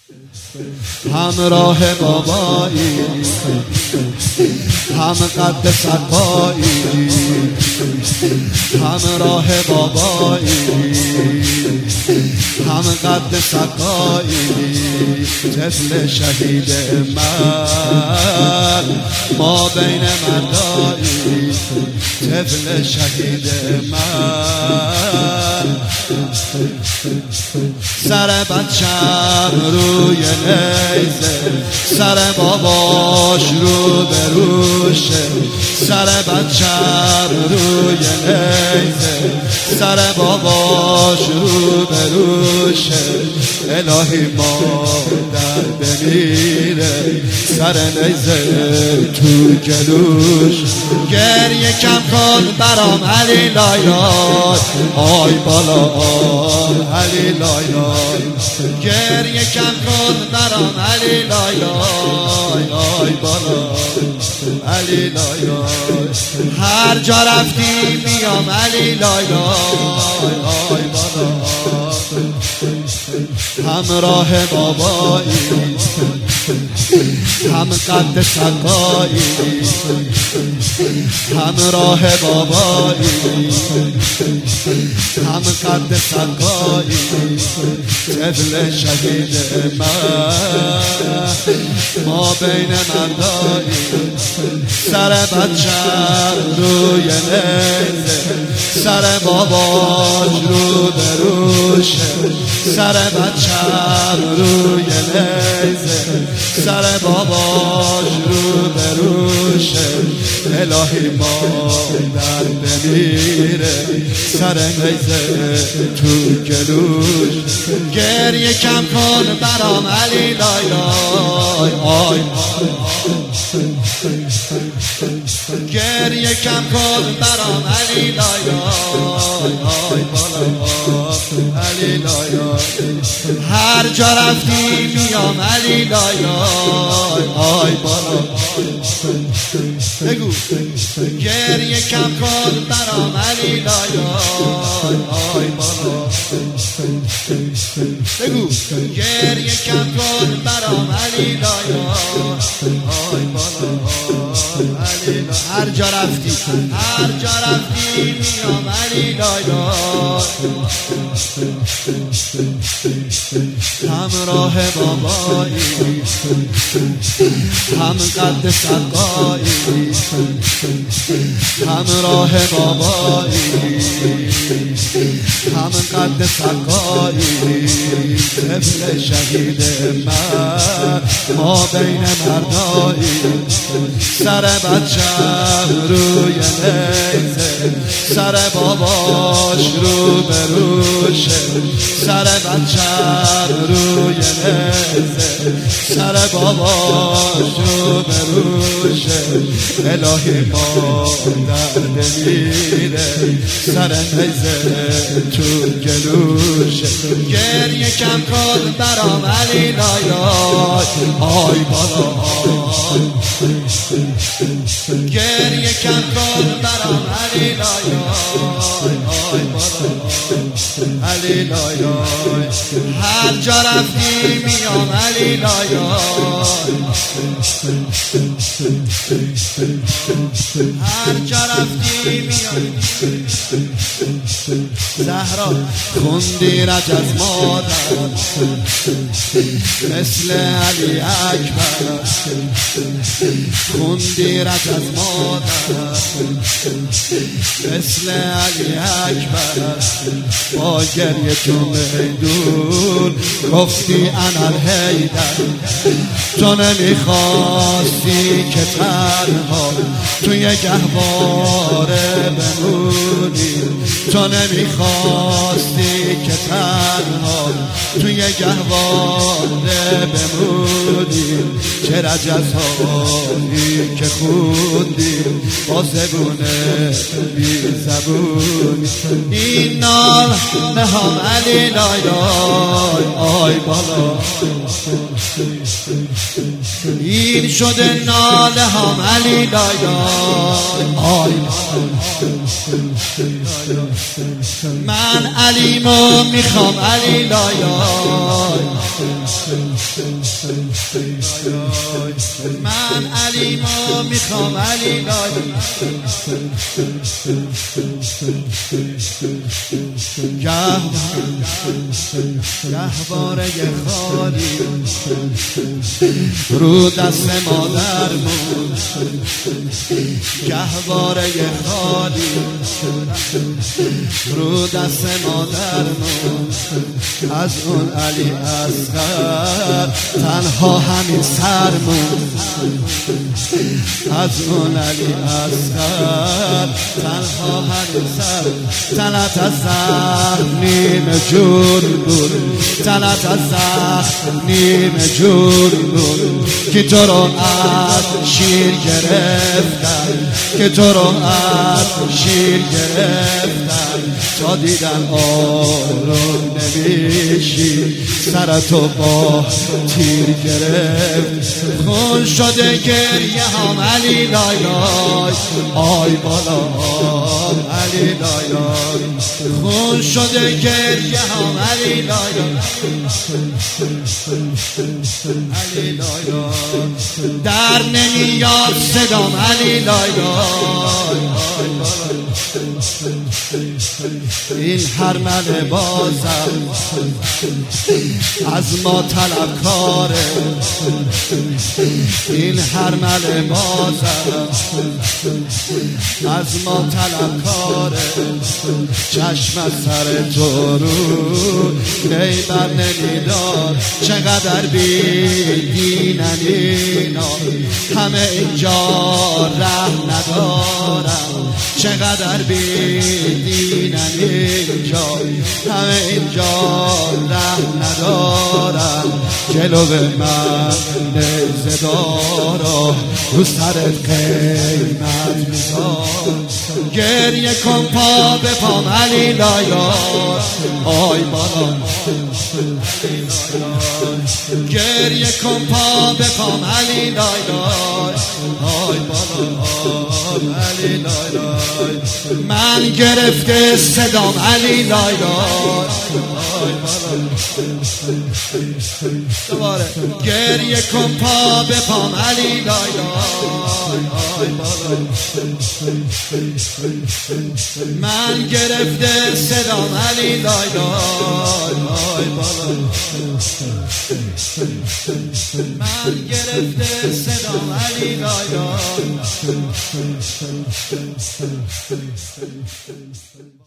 همراه بابایی، هم قد سقایی، همراه بابایی، هم قد سقایی، طفل شهید من ما بین مردایی، طفل شهید من سر بچم روی نیزه، سر باباش رو به روشه، سر بچم روی نیزه، سر باباش رو به روشه. الهی مادر بمیره سر نیزه تو گلوش، گریه کم کن برام علی لایلای، آی بالا علی لایلای، گریه کم کن برام علی لایلای، آی بالا علی لایلای، هر جا رفتی میام علی لایلای، آی بالا همراه بابایی، هم قد سقایی، همراه بابایی، هم قد سقایی، طفل شهید من ما بین مردایی، سر بچم روی نیزه، سر باباش رو به روشه، سر بچم روی نیزه، سر باباش رو به روشه. الهی مادر بمیره سر نیزه تو گلوش، گریه کم کن برام علی لایلای، آی گریه کم کن برام علی لایلای، آی بالا علی لایلای، هر جا رفتی میام علی لایلای، آی بالا بگو گریه کم کن برام علی لایلای، آی بالا بگو گریه کم کن برام علی لایلای، آی بالا علی لایلای، هر جا رفتی هر جا رفتی میام علی لایلای، همراه بابایی، هم قد سقایی، همراه بابایی، هم قد سقایی، طفل شهید من ما بین مردایی، سر بچم روی نیزه، سر باباش رو به روشه، سر بچم روی نیزه، سر باباش رو به روشه. الهی مادر بمیره سر نیزه تو گلوشه، گریه کم کن برام علی لایلای، آی بالا گریه کم کن برام علی لایلای، آی بالا علی لایلای، هر جا رفتی میام علی لایلای، هر جا رفتی میام. زهرا خوندی رجز مادر مثل علی اکبر، خوندی رجز مادر مثل علی اکبر، با گریه تو میدون گفتی انا الحیدر، تو نمیخواستی که تنها توی گهواره بمونی، تو نمیخواستی که تنها توی گهواره بمونی، چه رجزهایی که خوندی با زبونه بی زبونی، این نام نهام علی لایلای، آی بالا. این شده ناله هم علی لای آی من علیمو میخوام علی لای من علیمو میخوام علی لای گهواره خالی رو دست مادرمون گهواره خالی رو دست مادرمون از اون علی اصغر تنها همین سرمون از اون علی اصغر تنها همین سر تنت از زخم نیمه جور بود تنت از زخم نیمه جور بود که تو رو از شیر گرفتن که تو رو از شیر گرفتن تا دیدن آروم نمیشی سرتو با تیر گرفت خون شده گریه هم علی لای لای آی بالا علی لای لای خون شده گریه هم علی لای علی لای در نمیاد صدام علی لای این هرمل بازم از ما طلبکاره این هرمل بازم از ما طلبکاره چشم از سر تو رو نیبر نمیدار چقدر بیدینن اینا همه اینجا رحم ندارم چقدر بیدینن اینجا همه اینجا رحم ندارم جلو من نیزه دارا رو سرت قیمت میذار گریه کن پا به پام علی لای آی بالا گریه کن پا به پام علی لای آی بالا علی لای من گرفته صدام علی لای دوباره گریه کن پا به پام علی لای من گرفته صدام علی لای من گرفته صدام علی لای